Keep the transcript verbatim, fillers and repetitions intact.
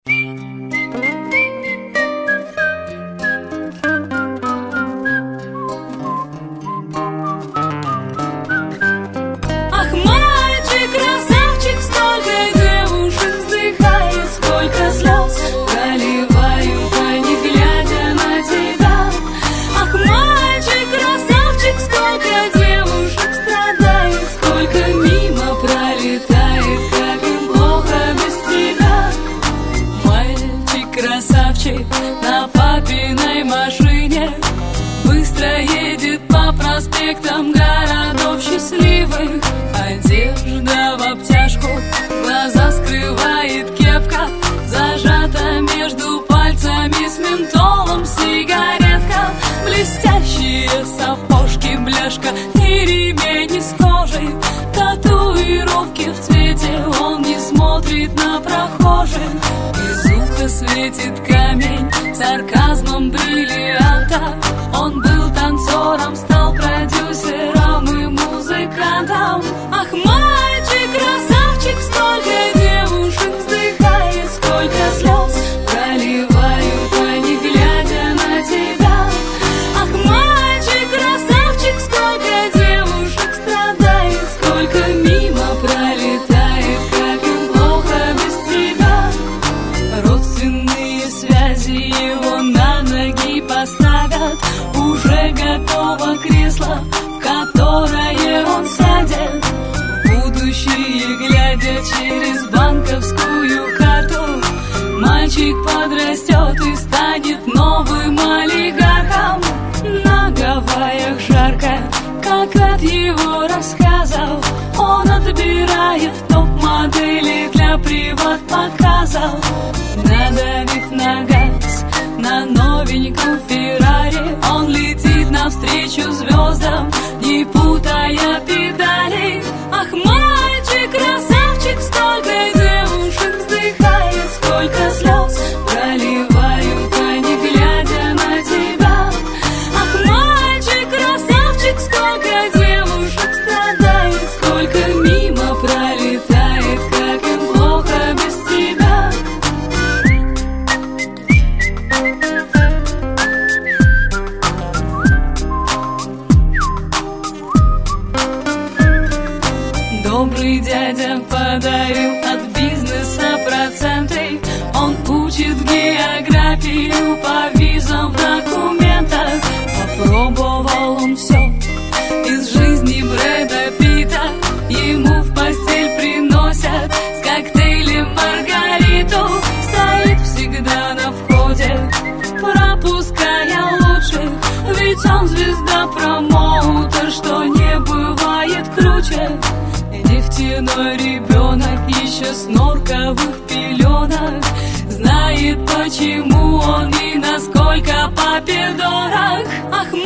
На папиной машине быстро едет по проспектам городов счастливых. Одежда в обтяжку, глаза скрывает кепка, зажата между пальцами с ментолом сигаретка. Блестящие сапожки, бляшка и ремень из кожи, татуировки в цвете, он не смотрит на прохожих. Из уха светит камень сарказмом бриллианта. Он был танцором, стал продюсером и музыкантом. Ах, мальчик, красавчик, сколько девушек вздыхает, сколько слез проливают они, глядя на тебя. Ах, мальчик, красавчик, сколько девушек страдает, сколько мимо пролетает, как им плохо без тебя. Родственные связи его на ноги поставят, уже готово кресло, в которое он сядет. В будущее глядя через банковскую карту, мальчик подрастет и станет новым олигархом. На Гавайях жарко, как от его рассказов, он отбирает топ-модели для приват-показов. Надавив на газ на новеньком Феррари, он летит навстречу звездам, не путая педали. Ах, мальчик, красавчик, сколько девушек вздыхает, сколько слез проливают они, глядя на тебя. Ах, мальчик, красавчик, сколько девушек страдает, сколько мимо пролетает, как им плохо без тебя. Добрый дядя подарил от бизнеса проценты. Он учит географию по визам в документах. Попробовал он все из жизни Брэда Питта. Ему в постель приносят с коктейлем Маргариту. Стоит всегда на входе, пропуская лучших, ведь он звезда-промоутер, что не бывает круче. Нефтяной ребенок еще с норковых пеленок знает, почему он и насколько папе дорог. Ах,